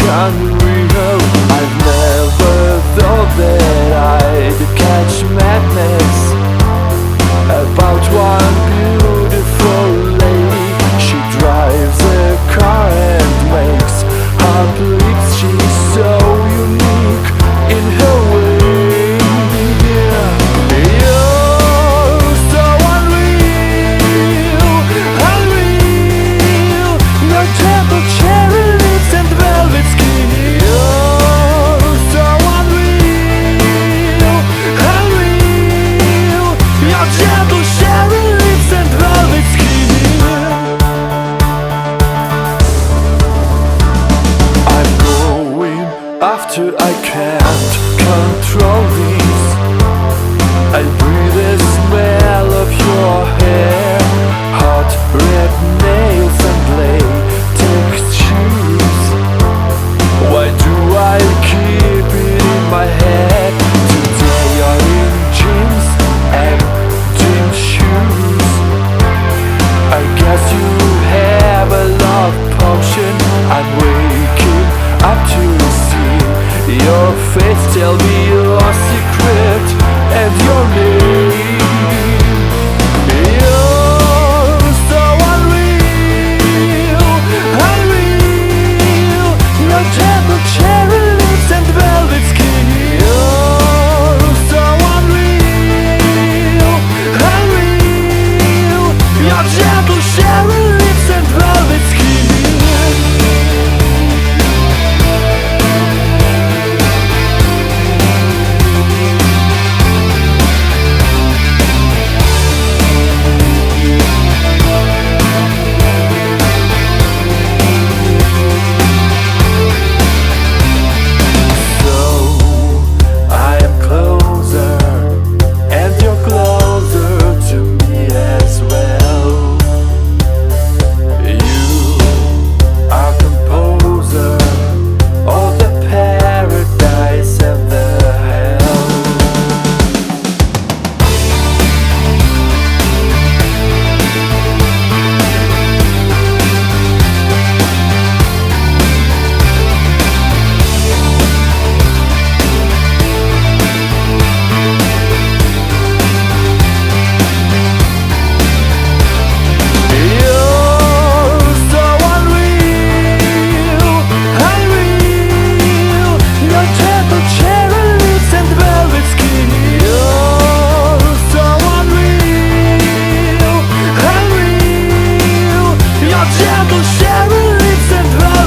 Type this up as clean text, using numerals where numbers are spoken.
unreal. I've never thought that I'd catch madness about one beautiful lady. She drives a car and makes heartbeats. She's so unique in her way. You're so unreal, unreal. Your gentle cherry lips and velvet skin. You're so unreal, unreal. Your gentle cherry lips and velvet skin. I'm going after I can't control this. I breathe the smell of your hair, hot red nails and latex shoes. Why do I keep it in my head? Today you're in jeans and jean shoes. I guess you have a love potion. I'm waking up to see your face. Tell me your secret and your name. You're so unreal, unreal. Your gentle cherry lips and velvet skin. You're so unreal, unreal. Your gentle cherry lips and velvet skin. Gentle cherry lips and